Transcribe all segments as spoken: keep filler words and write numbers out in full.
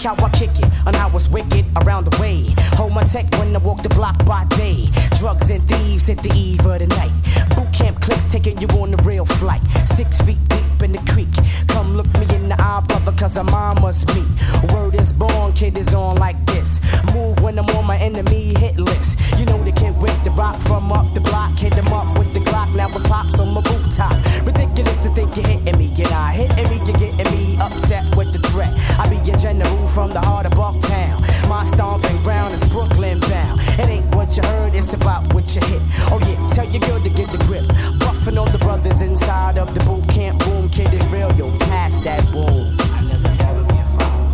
Like how I kick it, and how it's wicked around the way. Hold my tech when I walk the block by day. Drugs and thieves at the eve of the night. Boot camp clicks taking you on the real flight. Six feet deep in the creek. Come look me in the eye, brother, cause a mama's me. Word is born, kid is on like this. Move when I'm on my enemy hit list. You know the kid with the rock from up the block. Hit him up with the Glock, now it's pops on my rooftop. Ridiculous to think you're hitting me. You're not hitting me, you're getting me upset with the threat. I be your general from the heart of Bucktown. My stomping ground is Brooklyn bound. It ain't what you heard, it's about what you hit. Oh yeah, tell your girl to get the grip. Buffing on the brothers inside of the boot camp. Boom, kid is real, yo, pass that boom. I never ever be a follower.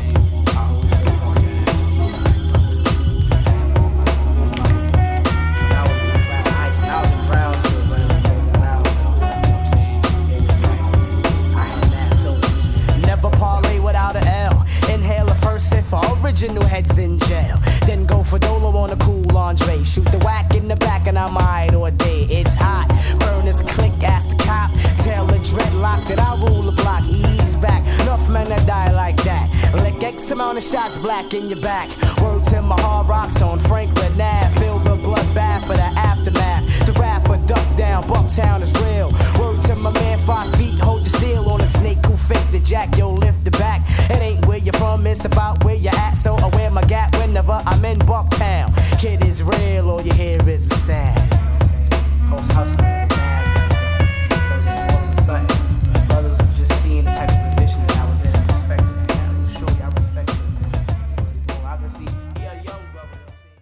For original heads in jail. Then go for Dolo on a cool lingerie. Shoot the whack in the back and I'm hide all day. It's hot. Burners click, ask the cop. Tell the dreadlock that I rule the block. Ease back. Enough men that die like that. Lick X amount of shots black in your back. Word to my hard rocks on Franklin Ave. Feel the bloodbath for the aftermath. The wrath for duck down. Bucktown is real. Word to my man five feet. Hold the steel on a snake who fake the jack. Yo, lift the back. It ain't where you're from, it's about where you're at. So I wear my gap whenever I'm in Bucktown. Kid is real, all you hear is a sound. Hustle.